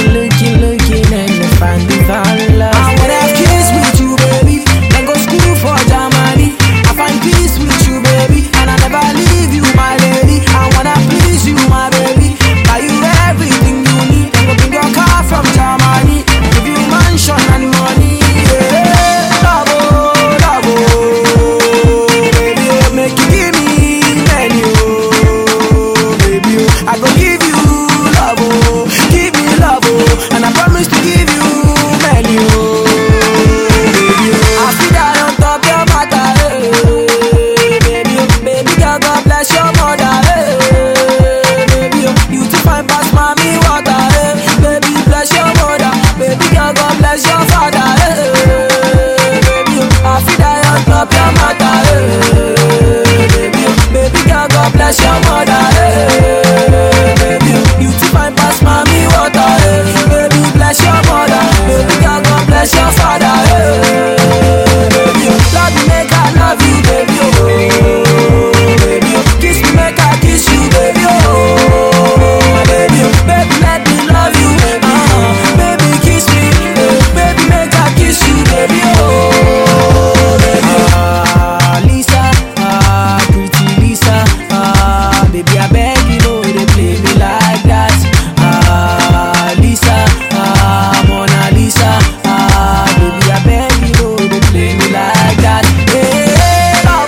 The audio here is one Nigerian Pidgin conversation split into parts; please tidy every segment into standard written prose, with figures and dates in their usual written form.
looking, and they find the valor. I wanna have kids with you, baby, then go school for Germany. I find peace with you, baby, and I never leave you, my lady. I wanna please you, my baby, buy you everything you need, then go bring your car from Germany, give you mansion and money. Yeah, love, oh, love, oh, baby, oh, make you give me menu, baby, oh, I go give you love, oh, give me love, oh, and I promise to give you menu, baby, oh. I see that on top your matter, baby, oh, baby girl, God bless your mother, baby, oh, you to find past mommy water, baby, bless your mother, baby girl, God bless your father, baby, oh, I see that on top your matter, baby, oh, baby girl, God bless your mother, baby, oh, you to find past mommy water, baby, bless your mother, baby girl, God bless your father, baby, oh, love me make I love you, baby, oh, baby, oh, kiss me make I kiss you, baby, oh, baby, oh, baby let me love you, baby kiss me, baby make I kiss you, baby, oh, baby, Lisa, pretty Lisa, baby I beg you know they play me like that, Lisa, Mona Lisa, baby I beg you know they play me like that. Hey, love,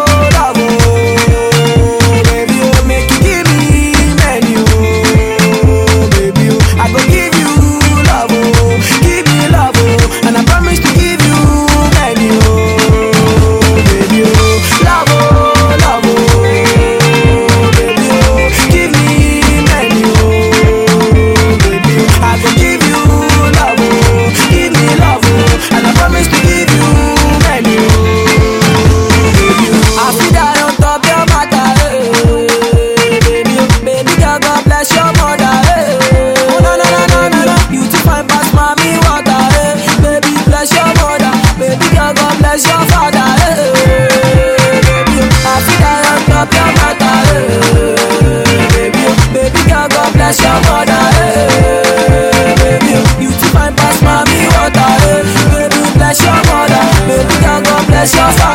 baby, oh, make you give me menu, baby, oh, I go give you love, oh, give me love, oh, and I promise to give you menu, baby, oh, love, baby, oh, give me menu, baby, oh, I go give you love, oh, give me love, oh, and I promise to give you menu, baby, oh. I see that on top your matter, baby, oh, baby girl, God bless your mother, oh, no, you to find past mommy water, baby, bless your mother, baby girl, God bless your father, baby, oh, I see that on top your matter, baby, oh, baby girl, God bless your mother, baby, oh, you to find past mommy water, baby, bless your mother, baby girl, God bless your father.